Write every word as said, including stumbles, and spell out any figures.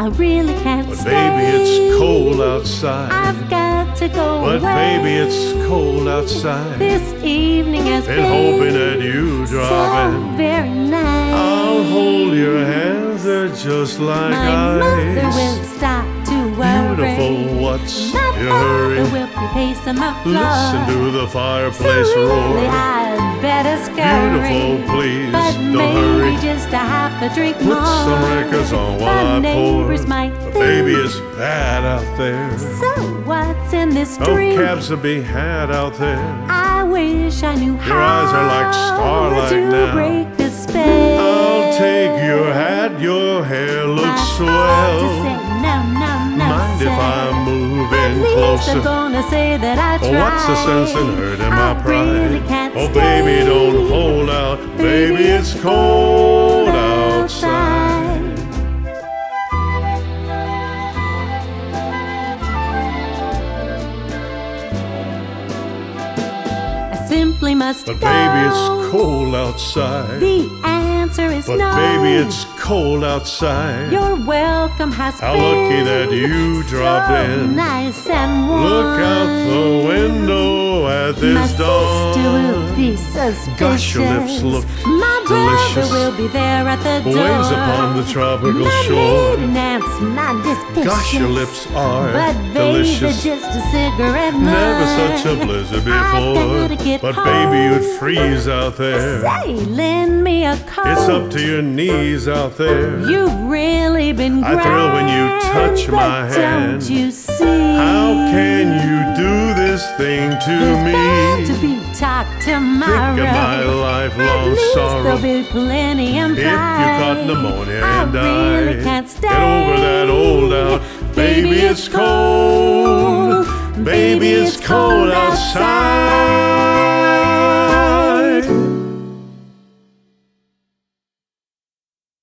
I really can't But stay. baby, it's cold outside. I've got to go But away. baby, it's cold outside. This evening has Been been hoping that you drop so in. very nice. I'll hold your hands, they're just like My mother ice. will start to worry. Beautiful, what's My your father hurry? will be pacing my floor. Listen to the fireplace so really, roar. I'd better scurry. Beautiful, please but don't maybe hurry. just a half a drink Put more. some records on while the I pour. neighbors might But think. baby, it's bad out there. So what's in this No drink? cabs to be had out there. I wish I knew how eyes are like starlight to now. break the spell. I'll take your hat, your hair looks I swell. ought to say no, no, no, Mind if sir. I move At in least closer? I'm gonna say that I Oh, tried. what's the sense in hurting my I pride? really can't Oh, stay. baby, don't hold out. Baby, it's cold outside. I simply must But go. baby, it's cold outside. The answer is But no. baby, it's cold outside. Your welcome has How been lucky that you dropped so in. nice and warm. Look out the window at this My dawn. sister will be suspicious. Gosh, your lips look My delicious. brother will be there at the door. Waves upon the tropical my shore. maiden aunt's not disputed. Gosh, your lips are But delicious. baby, just a cigarette more. Never such a blizzard I before. gotta get But home. baby, you'd freeze out there. Say, lend me a coat. It's up to your knees out there. You've really been I great. thrill when you touch but my hand. Don't you see? How can you do this thing to It's me? bad to be talked to my Think of my road. lifelong At least sorrow. there'll be plenty If you implied. caught pneumonia I and really died, can't stay. get over that old out. Baby, it's cold. Baby, it's cold outside.